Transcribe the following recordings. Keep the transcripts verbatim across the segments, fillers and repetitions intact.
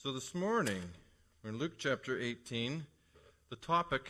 So this morning, we're in Luke chapter eighteen. The topic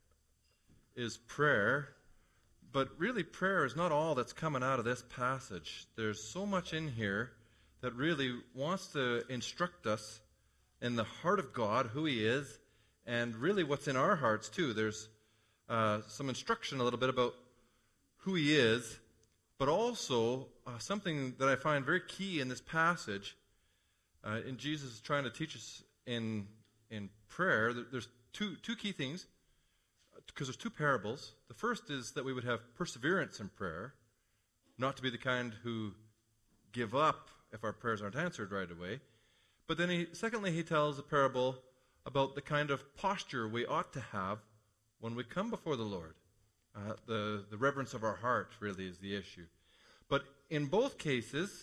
is prayer, but really prayer is not all that's coming out of this passage. There's so much in here that really wants to instruct us in the heart of God, who He is, and really what's in our hearts too. There's uh, some instruction a little bit about who He is, but also uh, something that I find very key in this passage. Uh, and Jesus is trying to teach us in in prayer. There's two two key things, because there's two parables. The first is that we would have perseverance in prayer, not to be the kind who give up if our prayers aren't answered right away. But then, he, secondly, he tells a parable about the kind of posture we ought to have when we come before the Lord. Uh, the, the reverence of our heart really is the issue. But in both cases,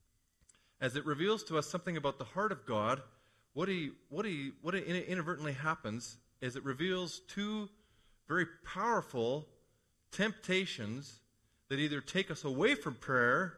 as it reveals to us something about the heart of God, what he, what he, what inadvertently happens is it reveals two very powerful temptations that either take us away from prayer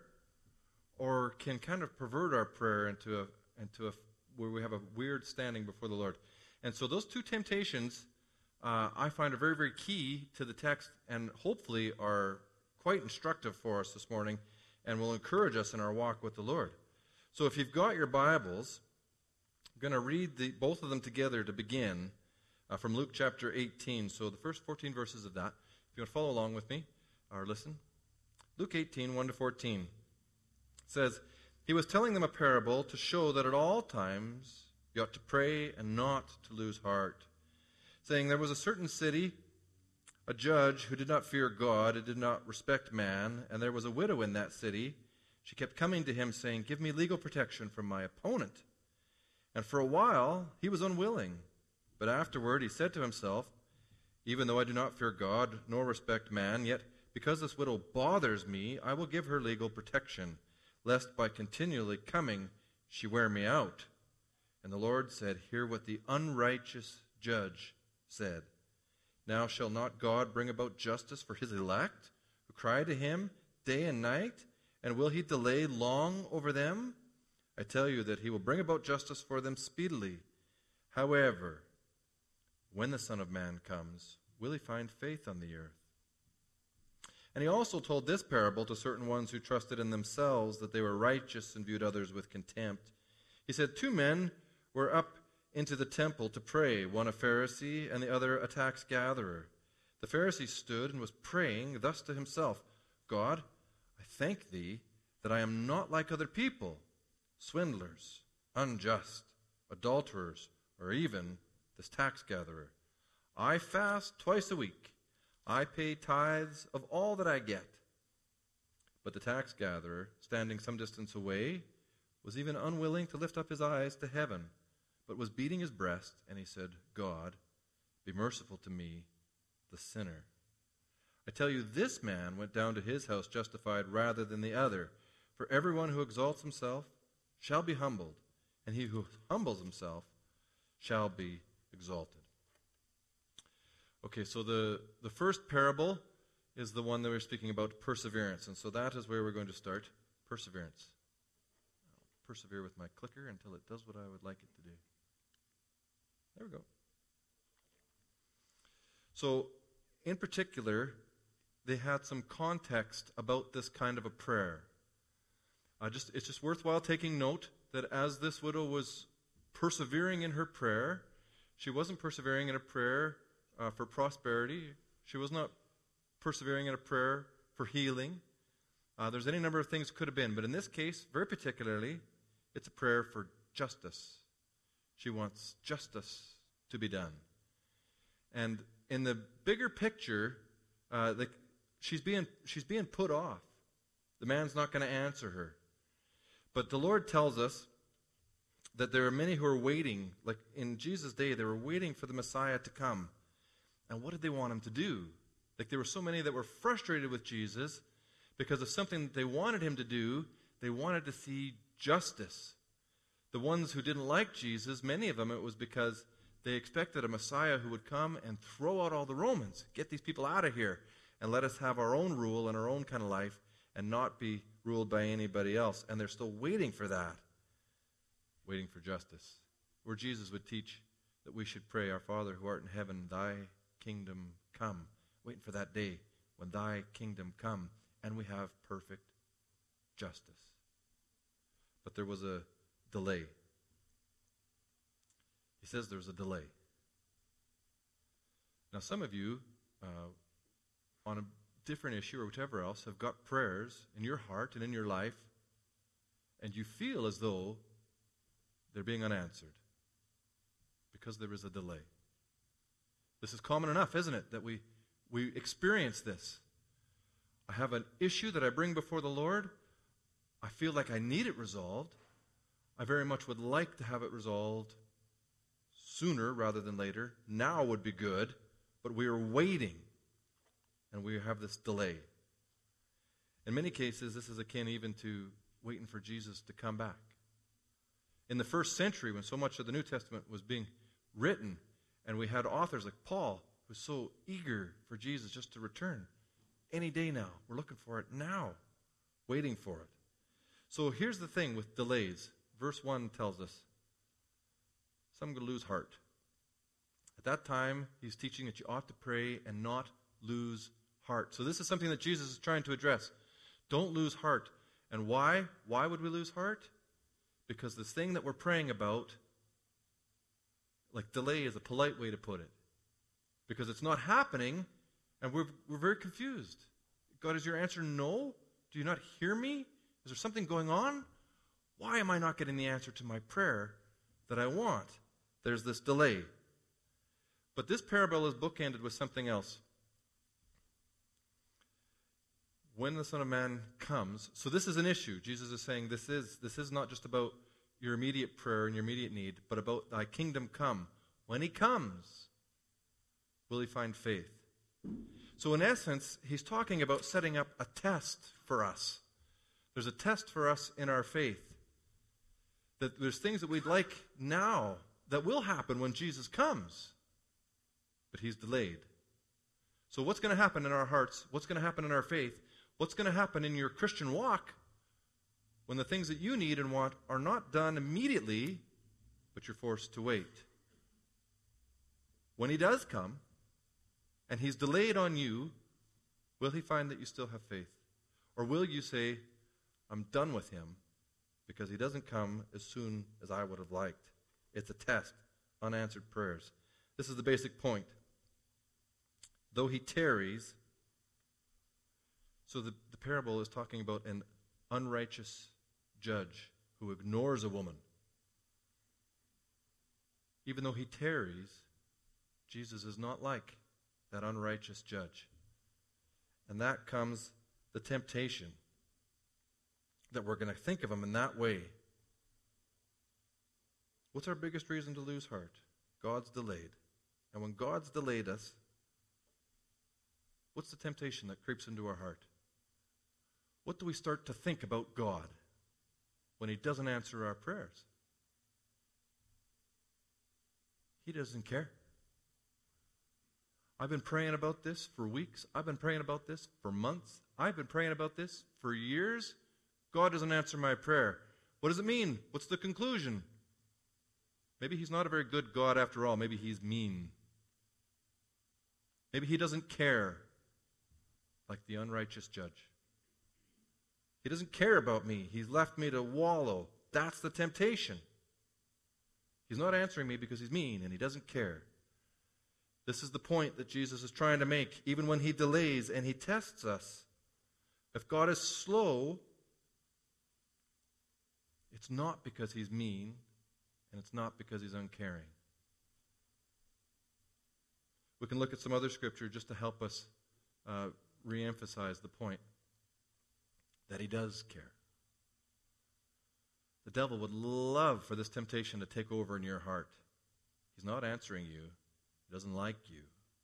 or can kind of pervert our prayer into a, into a, where we have a weird standing before the Lord. And so those two temptations, uh, I find are very, very key to the text and hopefully are quite instructive for us this morning and will encourage us in our walk with the Lord. So if you've got your Bibles, I'm going to read the, both of them together to begin uh, from Luke chapter eighteen. So the first fourteen verses of that. If you want to follow along with me or listen. Luke eighteen, one to fourteen. It says, "He was telling them a parable to show that at all times you ought to pray and not to lose heart, saying, there was a certain city, a judge who did not fear God and did not respect man, and there was a widow in that city. She kept coming to him, saying, give me legal protection from my opponent. And for a while he was unwilling. But afterward he said to himself, even though I do not fear God nor respect man, yet because this widow bothers me, I will give her legal protection, lest by continually coming she wear me out. And the Lord said, hear what the unrighteous judge said. Now shall not God bring about justice for his elect, who cry to him day and night? And will he delay long over them? I tell you that he will bring about justice for them speedily. However, when the Son of Man comes, will he find faith on the earth?" And he also told this parable to certain ones who trusted in themselves that they were righteous and viewed others with contempt. He said, two men were up into the temple to pray, one a Pharisee and the other a tax gatherer. The Pharisee stood and was praying thus to himself, God, I thank thee that I am not like other people, swindlers, unjust, adulterers, or even this tax gatherer. I fast twice a week. I pay tithes of all that I get. But the tax gatherer, standing some distance away, was even unwilling to lift up his eyes to heaven, but was beating his breast, and he said, God, be merciful to me, the sinner. I tell you, this man went down to his house justified rather than the other. For everyone who exalts himself shall be humbled, and he who humbles himself shall be exalted. Okay, so the, the first parable is the one that we're speaking about, perseverance. And so that is where we're going to start, perseverance. I'll persevere with my clicker until it does what I would like it to do. There we go. So, in particular, they had some context about this kind of a prayer. Uh, just, it's just worthwhile taking note that as this widow was persevering in her prayer, she wasn't persevering in a prayer uh, for prosperity. She was not persevering in a prayer for healing. Uh, there's any number of things could have been, but in this case, very particularly, it's a prayer for justice. She wants justice to be done. And in the bigger picture, uh, the She's being, she's being put off. The man's not going to answer her. But the Lord tells us that there are many who are waiting. Like in Jesus' day, they were waiting for the Messiah to come. And what did they want him to do? Like there were so many that were frustrated with Jesus because of something that they wanted him to do. They wanted to see justice. The ones who didn't like Jesus, many of them, it was because they expected a Messiah who would come and throw out all the Romans. Get these people out of here. And let us have our own rule and our own kind of life and not be ruled by anybody else. And they're still waiting for that. Waiting for justice. where Jesus would teach that we should pray, Our Father who art in heaven, thy kingdom come. Waiting for that day when thy kingdom come and we have perfect justice. But there was a delay. He says there's a delay. Now some of you, uh, on a different issue or whatever else, have got prayers in your heart and in your life, and you feel as though they're being unanswered because there is a delay. This is common enough, isn't it, that we, we experience this. I have an issue that I bring before the Lord. I feel like I need it resolved. I very much would like to have it resolved sooner rather than later. Now would be good, but we are waiting, and we have this delay. In many cases, this is akin even to waiting for Jesus to come back. In the first century, when so much of the New Testament was being written, and we had authors like Paul, who was so eager for Jesus just to return. Any day now. We're looking for it now. Waiting for it. So here's the thing with delays. Verse one tells us, some going to lose heart. At that time, he's teaching that you ought to pray and not lose heart. So this is something that Jesus is trying to address. Don't lose heart. And why? Why would we lose heart? Because this thing that we're praying about, like delay is a polite way to put it. Because it's not happening, and we're, we're very confused. God, is your answer no? Do you not hear me? Is there something going on? Why am I not getting the answer to my prayer that I want? There's this delay. But this parable is bookended with something else. When the Son of Man comes, so this is an issue. Jesus is saying this is this is not just about your immediate prayer and your immediate need, but about thy kingdom come. When he comes, will he find faith? So in essence, he's talking about setting up a test for us. There's a test for us in our faith. That there's things that we'd like now that will happen when Jesus comes. But he's delayed. So what's going to happen in our hearts? What's going to happen in our faith? What's going to happen in your Christian walk when the things that you need and want are not done immediately, but you're forced to wait? When he does come, and he's delayed on you, will he find that you still have faith? Or will you say, I'm done with him because he doesn't come as soon as I would have liked? It's a test, unanswered prayers. This is the basic point. Though he tarries, so the, the parable is talking about an unrighteous judge who ignores a woman. Even though he tarries, Jesus is not like that unrighteous judge. And that comes the temptation that we're going to think of him in that way. What's our biggest reason to lose heart? God's delayed. And when God's delayed us, what's the temptation that creeps into our heart? What do we start to think about God when he doesn't answer our prayers? He doesn't care. I've been praying about this for weeks. I've been praying about this for months. I've been praying about this for years. God doesn't answer my prayer. What does it mean? What's the conclusion? Maybe he's not a very good God after all. Maybe he's mean. Maybe he doesn't care like the unrighteous judge. He doesn't care about me. He's left me to wallow. That's the temptation. He's not answering me because he's mean and he doesn't care. This is the point that Jesus is trying to make, even when he delays and he tests us. If God is slow, it's not because he's mean, and it's not because he's uncaring. We can look at some other scripture just to help us uh, re-emphasize the point that he does care. The devil would love for this temptation to take over in your heart. He's not answering you. He doesn't like you.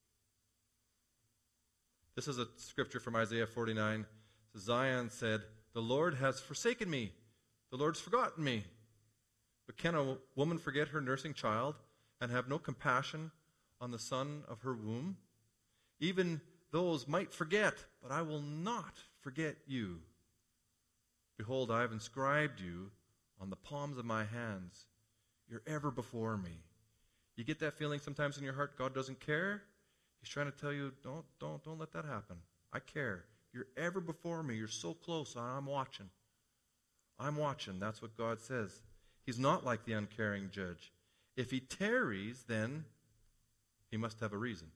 This is a scripture from Isaiah forty-nine. Zion said, "The Lord has forsaken me. The Lord's forgotten me." But can a woman forget her nursing child and have no compassion on the son of her womb? Even those might forget, but I will not forget you. Behold, I have inscribed you on the palms of my hands. You're ever before me. You get that feeling sometimes in your heart God doesn't care? He's trying to tell you, don't, don't, don't let that happen. I care. You're ever before me. You're so close. I'm watching. I'm watching. That's what God says. He's not like the uncaring judge. If he tarries, then he must have a reason.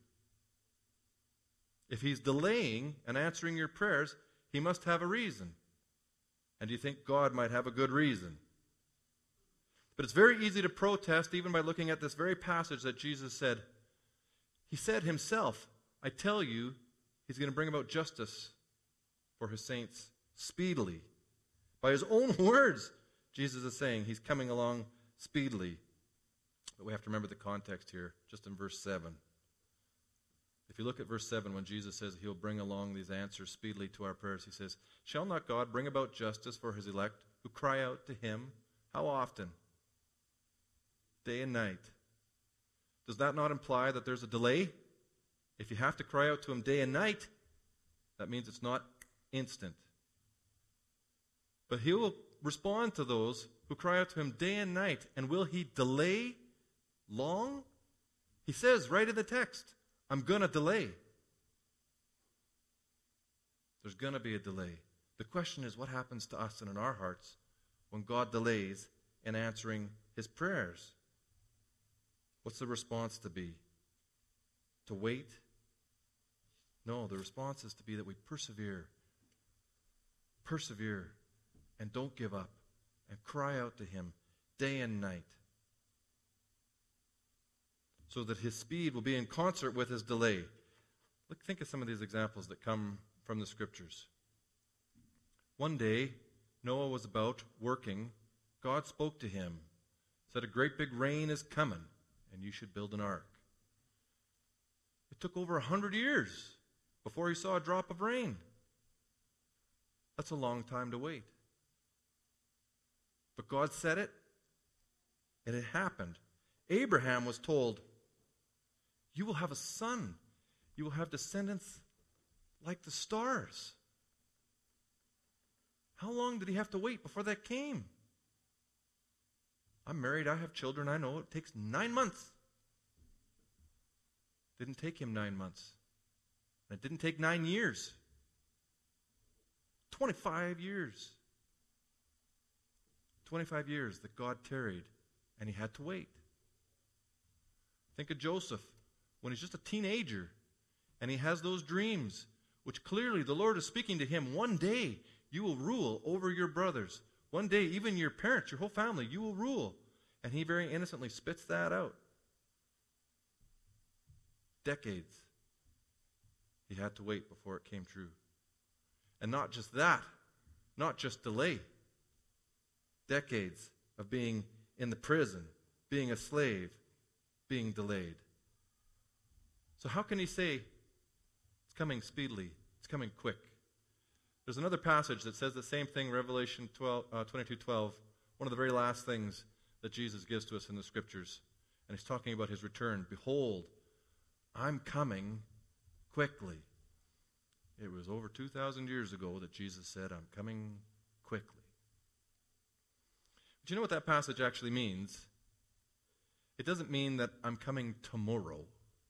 If he's delaying and answering your prayers, he must have a reason. And do you think God might have a good reason? But it's very easy to protest even by looking at this very passage that Jesus said. He said himself, I tell you, he's going to bring about justice for his saints speedily. By his own words, Jesus is saying he's coming along speedily. But we have to remember the context here, just in verse seven. If you look at verse seven, when Jesus says he'll bring along these answers speedily to our prayers, he says, shall not God bring about justice for his elect who cry out to him? How often? Day and night. Does that not imply that there's a delay? If you have to cry out to him day and night, that means it's not instant. But he will respond to those who cry out to him day and night. And will he delay long? He says right in the text, I'm going to delay. There's going to be a delay. The question is, what happens to us and in our hearts when God delays in answering his prayers? What's the response to be? To wait? No, the response is to be that we persevere. Persevere and don't give up and cry out to him day and night, so that his speed will be in concert with his delay. Look, think of some of these examples that come from the scriptures. One day, Noah was about working. God spoke to him, said, a great big rain is coming, and you should build an ark. It took over a hundred years before he saw a drop of rain. That's a long time to wait. But God said it, and it happened. Abraham was told, you will have a son. You will have descendants like the stars. How long did he have to wait before that came? I'm married. I have children. I know it takes nine months. Didn't take him nine months. It didn't take nine years. Twenty-five years. Twenty-five years that God tarried, and he had to wait. Think of Joseph when he's just a teenager, and he has those dreams, which clearly the Lord is speaking to him. One day you will rule over your brothers. One day, even your parents, your whole family, you will rule. And he very innocently spits that out. Decades. He had to wait before it came true. And not just that, not just delay. Decades of being in the prison, being a slave, being delayed. So how can he say it's coming speedily, it's coming quick? There's another passage that says the same thing, Revelation twelve, uh, twenty-two twelve, one of the very last things that Jesus gives to us in the Scriptures. And he's talking about his return. Behold, I'm coming quickly. It was over two thousand years ago that Jesus said, I'm coming quickly. But you know what that passage actually means? It doesn't mean that I'm coming tomorrow.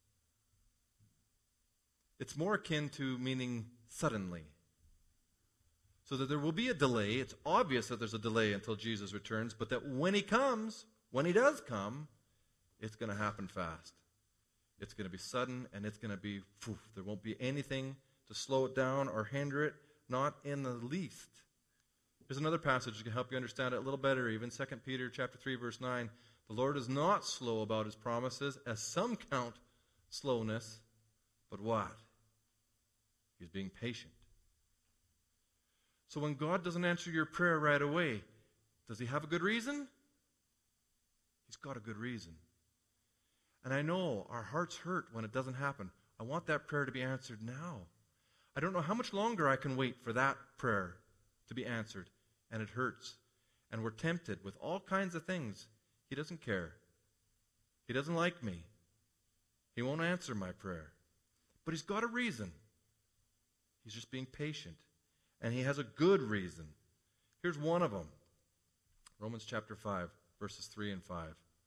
It's more akin to meaning suddenly. So that there will be a delay. It's obvious that there's a delay until Jesus returns, but that when he comes, when he does come, it's going to happen fast. It's going to be sudden, and it's going to be, poof, there won't be anything to slow it down or hinder it, not in the least. There's another passage that can help you understand it a little better, even Second Peter chapter three, verse nine. The Lord is not slow about his promises, as some count slowness, but what? He's being patient. So when God doesn't answer your prayer right away, does he have a good reason? He's got a good reason. And I know our hearts hurt when it doesn't happen. I want that prayer to be answered now. I don't know how much longer I can wait for that prayer to be answered. And it hurts. And we're tempted with all kinds of things. He doesn't care. He doesn't like me. He won't answer my prayer. But he's got a reason. He's just being patient. And he has a good reason. Here's one of them. Romans chapter five, verses three and five.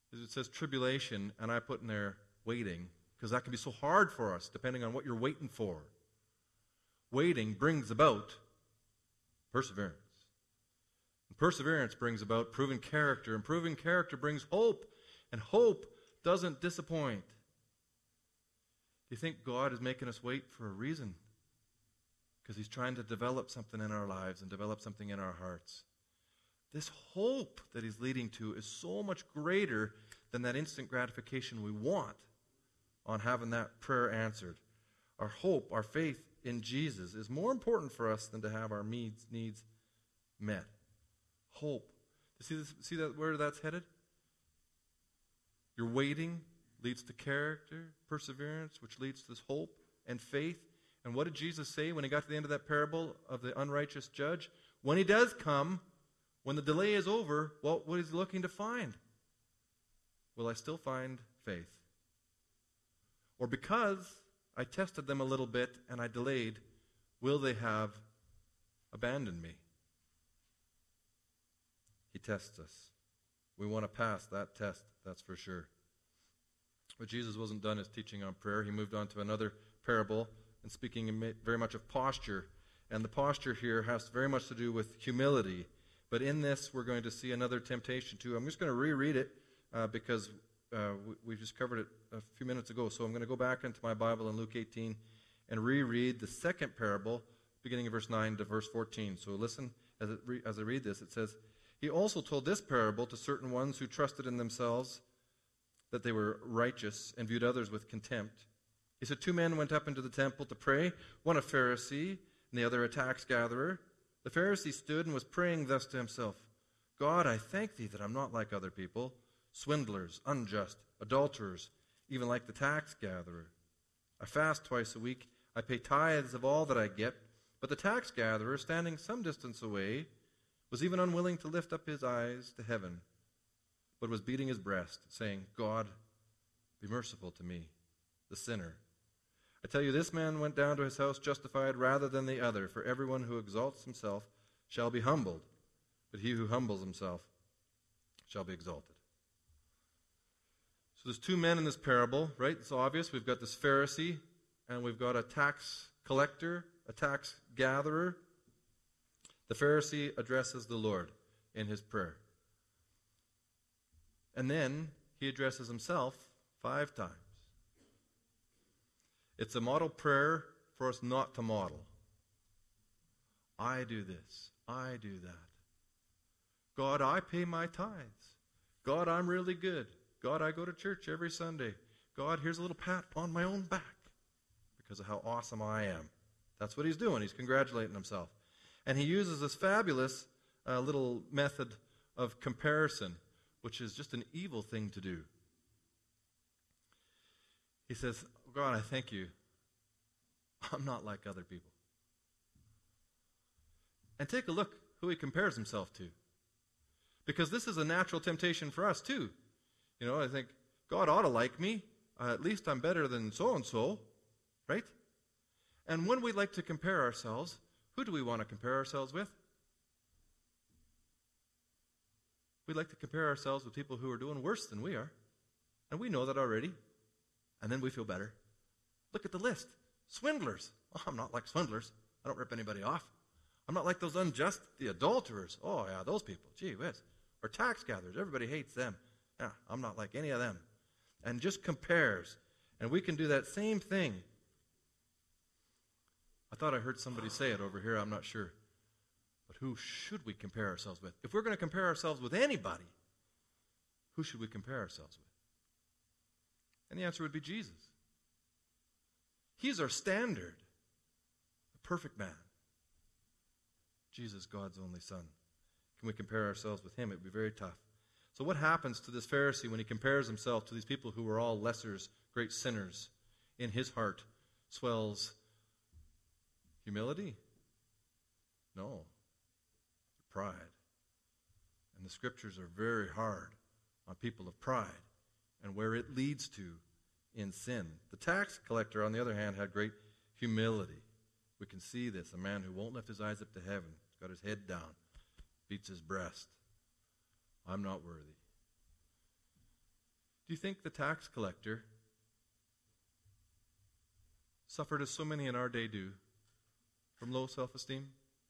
is it says tribulation, and I put in there waiting, because that can be so hard for us, depending on what you're waiting for. Waiting brings about perseverance. And perseverance brings about proven character, and proven character brings hope, and hope doesn't disappoint. Do you think God is making us wait for a reason? Because he's trying to develop something in our lives and develop something in our hearts. This hope that he's leading to is so much greater than that instant gratification we want on having that prayer answered. Our hope, our faith in Jesus is more important for us than to have our needs, needs met. Hope. See this, see that where that's headed? Your waiting leads to character, perseverance, which leads to this hope and faith. And what did Jesus say when he got to the end of that parable of the unrighteous judge? When he does come, when the delay is over, well, what is he looking to find? Will I still find faith? Or because I tested them a little bit and I delayed, will they have abandoned me? He tests us. We want to pass that test, that's for sure. But Jesus wasn't done his teaching on prayer. He moved on to another parable and speaking very much of posture. And the posture here has very much to do with humility. But in this, we're going to see another temptation too. I'm just going to reread it uh, because uh, we, we just covered it a few minutes ago. So I'm going to go back into my Bible in Luke eighteen and reread the second parable, beginning in verse nine to verse fourteen. So listen as, it re- as I read this. It says, "He also told this parable to certain ones who trusted in themselves that they were righteous and viewed others with contempt. He said, two men went up into the temple to pray, one a Pharisee and the other a tax gatherer. The Pharisee stood and was praying thus to himself, God, I thank thee that I'm not like other people, swindlers, unjust, adulterers, even like the tax gatherer. I fast twice a week. I pay tithes of all that I get. But the tax gatherer, standing some distance away, was even unwilling to lift up his eyes to heaven, but was beating his breast, saying, God, be merciful to me, the sinner. I tell you, this man went down to his house justified rather than the other, for everyone who exalts himself shall be humbled, but he who humbles himself shall be exalted." So there's two men in this parable, right? It's obvious. We've got this Pharisee, and we've got a tax collector, a tax gatherer. The Pharisee addresses the Lord in his prayer. And then he addresses himself five times. It's a model prayer for us not to model. I do this. I do that. God, I pay my tithes. God, I'm really good. God, I go to church every Sunday. God, here's a little pat on my own back because of how awesome I am. That's what he's doing. He's congratulating himself. And he uses this fabulous uh, little method of comparison, which is just an evil thing to do. He says, God, I thank you. I'm not like other people. And take a look who he compares himself to. Because this is a natural temptation for us too. You know, I think, God ought to like me. Uh, at least I'm better than so-and-so, right? And when we like to compare ourselves, who do we want to compare ourselves with? We like to compare ourselves with people who are doing worse than we are. And we know that already. And then we feel better. Look at the list. Swindlers. Oh, I'm not like swindlers. I don't rip anybody off. I'm not like those unjust, the adulterers. Oh, yeah, those people. Gee whiz. Or tax gatherers. Everybody hates them. Yeah, I'm not like any of them. And just compares. And we can do that same thing. I thought I heard somebody say it over here. I'm not sure. But who should we compare ourselves with? If we're going to compare ourselves with anybody, who should we compare ourselves with? And the answer would be Jesus. He's our standard. The perfect man. Jesus, God's only Son. Can we compare ourselves with him? It would be very tough. So what happens to this Pharisee when he compares himself to these people who were all lessers, great sinners? In his heart swells humility? No. Pride. And the scriptures are very hard on people of pride and where it leads to in sin. The tax collector, on the other hand, had great humility. We can see this. A man who won't lift his eyes up to heaven. He's got his head down. Beats his breast. I'm not worthy. Do you think the tax collector suffered as so many in our day do from low self-esteem?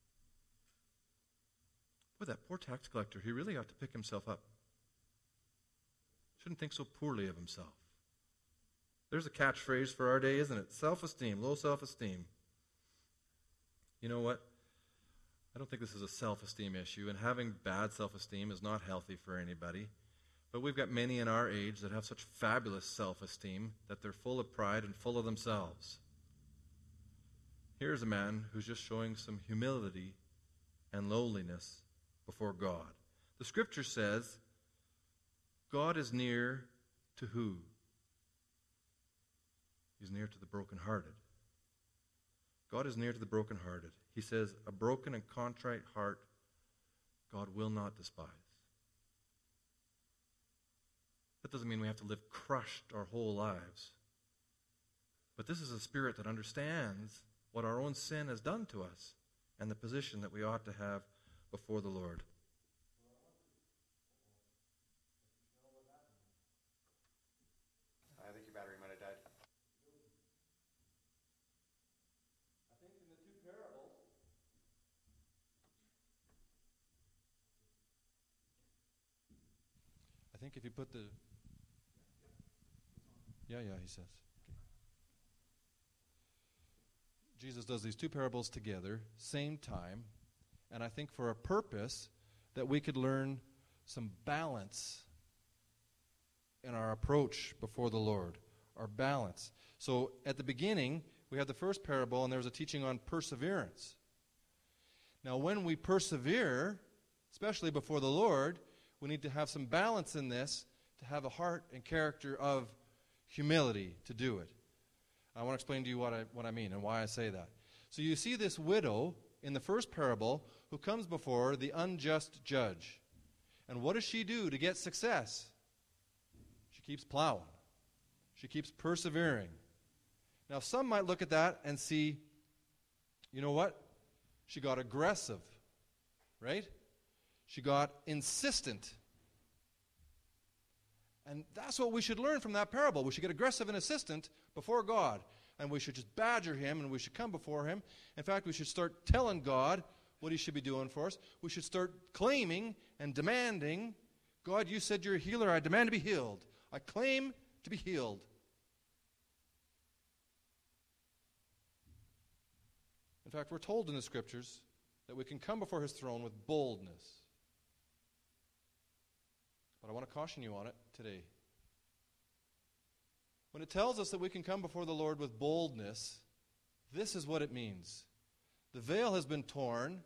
Boy, that poor tax collector, he really ought to pick himself up. Shouldn't think so poorly of himself. There's a catchphrase for our day, isn't it? Self-esteem, low self-esteem. You know what? I don't think this is a self-esteem issue, and having bad self-esteem is not healthy for anybody. But we've got many in our age that have such fabulous self-esteem that they're full of pride and full of themselves. Here's a man who's just showing some humility and lowliness before God. The Scripture says, God is near to who? He's near to the brokenhearted. God is near to the brokenhearted. He says, a broken and contrite heart God will not despise. That doesn't mean we have to live crushed our whole lives. But this is a spirit that understands what our own sin has done to us and the position that we ought to have before the Lord. I think your battery might have died. I think in the two parables, I think if you put the... Yeah, yeah, he says. Okay. Jesus does these two parables together, same time, and I think for a purpose that we could learn some balance in our approach before the Lord, our balance. So at the beginning, we have the first parable, and there was a teaching on perseverance. Now, when we persevere, especially before the Lord, we need to have some balance in this to have a heart and character of humility to do it. I want to explain to you what I, what I mean and why I say that. So you see this widow in the first parable who comes before the unjust judge. And what does she do to get success? She keeps plowing. She keeps persevering. Now, some might look at that and see, you know what? She got aggressive, right? She got insistent. And that's what we should learn from that parable. We should get aggressive and insistent before God. And we should just badger him, and we should come before him. In fact, we should start telling God what he should be doing for us. We should start claiming and demanding, God, you said you're a healer. I demand to be healed. I claim to be healed. In fact, we're told in the Scriptures that we can come before his throne with boldness. But I want to caution you on it today. When it tells us that we can come before the Lord with boldness, this is what it means. The veil has been torn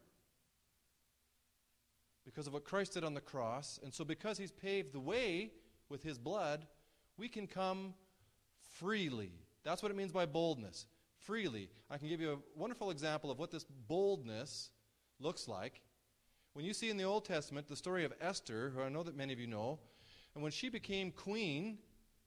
because of what Christ did on the cross, and so because he's paved the way with his blood, we can come freely. That's what it means by boldness. Freely. I can give you a wonderful example of what this boldness looks like. When you see in the Old Testament the story of Esther, who I know that many of you know, and when she became queen,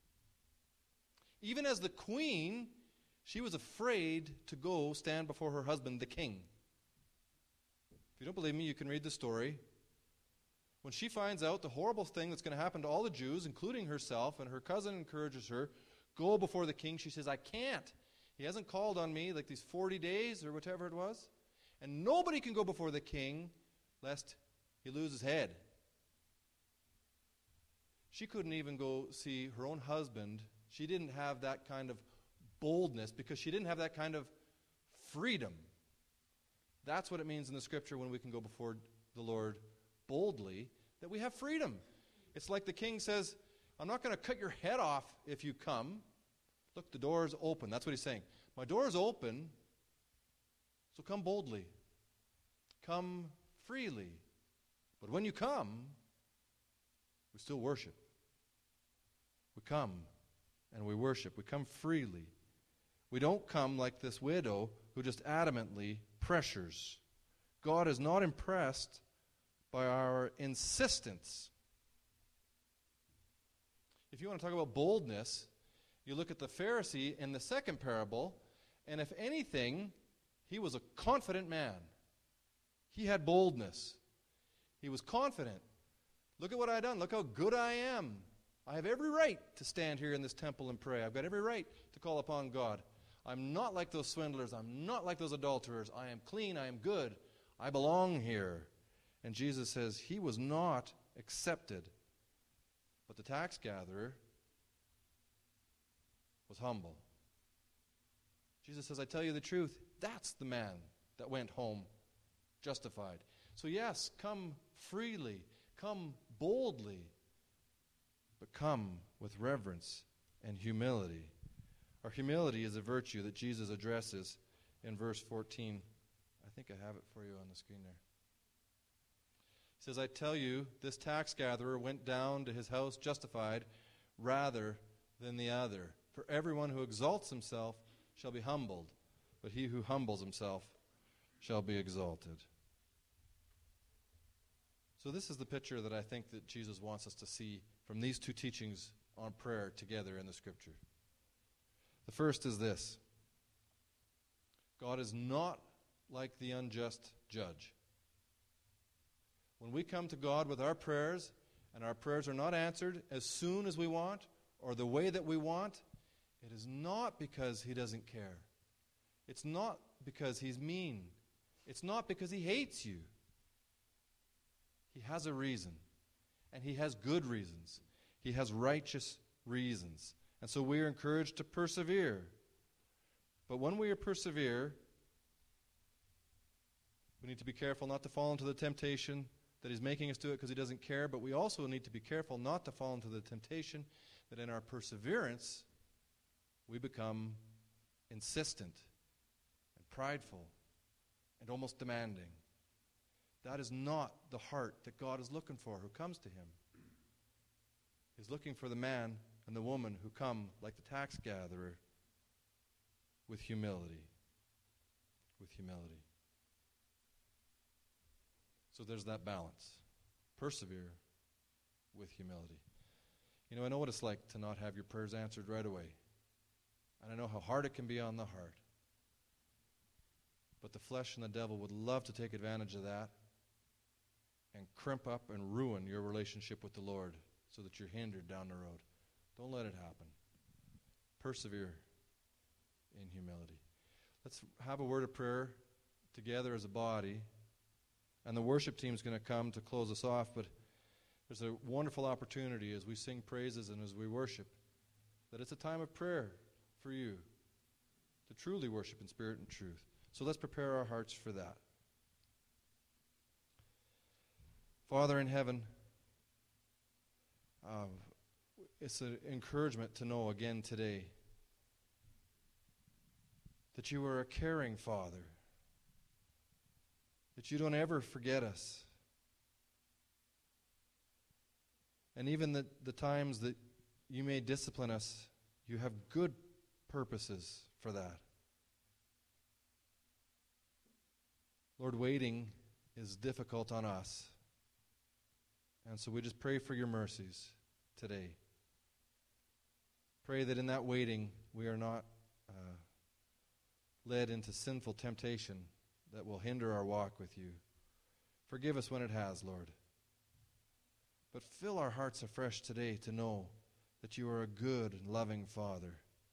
even as the queen, she was afraid to go stand before her husband, the king. If you don't believe me, you can read the story. When she finds out the horrible thing that's going to happen to all the Jews, including herself, and her cousin encourages her, go before the king, she says, I can't. He hasn't called on me like these forty days or whatever it was. And nobody can go before the king lest he lose his head. She couldn't even go see her own husband. She didn't have that kind of boldness because she didn't have that kind of freedom. That's what it means in the Scripture when we can go before the Lord boldly, that we have freedom. It's like the king says, I'm not going to cut your head off if you come. Look, the door is open. That's what he's saying. My door is open, so come boldly. Come freely. But when you come, we still worship. We come and we worship. We come freely. We don't come like this widow who just adamantly pressures. God is not impressed by our insistence. If you want to talk about boldness, you look at the Pharisee in the second parable, and if anything, he was a confident man. He had boldness. He was confident. Look at what I've done. Look how good I am. I have every right to stand here in this temple and pray. I've got every right to call upon God. I'm not like those swindlers. I'm not like those adulterers. I am clean. I am good. I belong here. And Jesus says he was not accepted. But the tax gatherer was humble. Jesus says, I tell you the truth, that's the man that went home justified. So yes, come freely, come boldly, but come with reverence and humility. Our humility is a virtue that Jesus addresses in verse fourteen. I think I have it for you on the screen there. He says, I tell you, this tax gatherer went down to his house justified rather than the other. For everyone who exalts himself shall be humbled, but he who humbles himself shall be exalted. So this is the picture that I think that Jesus wants us to see from these two teachings on prayer together in the Scripture. The first is this: God is not like the unjust judge. When we come to God with our prayers, and our prayers are not answered as soon as we want, or the way that we want, it is not because he doesn't care. It's not because he's mean. It's not because he hates you. He has a reason, and he has good reasons. He has righteous reasons. And so we are encouraged to persevere. But when we persevere, we need to be careful not to fall into the temptation that he's making us do it because he doesn't care, but we also need to be careful not to fall into the temptation that in our perseverance we become insistent and prideful and almost demanding. That is not the heart that God is looking for who comes to him. He's looking for the man and the woman who come like the tax gatherer with humility. With humility. So there's that balance. Persevere with humility. You know, I know what it's like to not have your prayers answered right away. And I know how hard it can be on the heart. But the flesh and the devil would love to take advantage of that and crimp up and ruin your relationship with the Lord so that you're hindered down the road. Don't let it happen. Persevere in humility. Let's have a word of prayer together as a body. And the worship team is going to come to close us off, but there's a wonderful opportunity as we sing praises and as we worship that it's a time of prayer for you to truly worship in spirit and truth. So let's prepare our hearts for that. Father in heaven, uh, it's an encouragement to know again today that you are a caring Father, that you don't ever forget us. And even the, the times that you may discipline us, you have good purposes for that. Lord, waiting is difficult on us. And so we just pray for your mercies today. Pray that in that waiting we are not uh, led into sinful temptation that will hinder our walk with you. Forgive us when it has, Lord. But fill our hearts afresh today to know that you are a good and loving Father.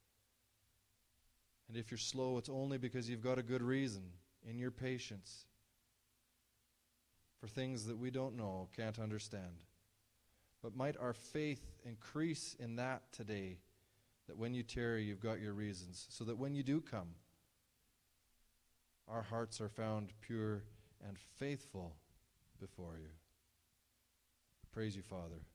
And if you're slow, it's only because you've got a good reason in your patience for things that we don't know, can't understand. But might our faith increase in that today, that when you tarry, you've got your reasons, so that when you do come, our hearts are found pure and faithful before you. Praise you, Father.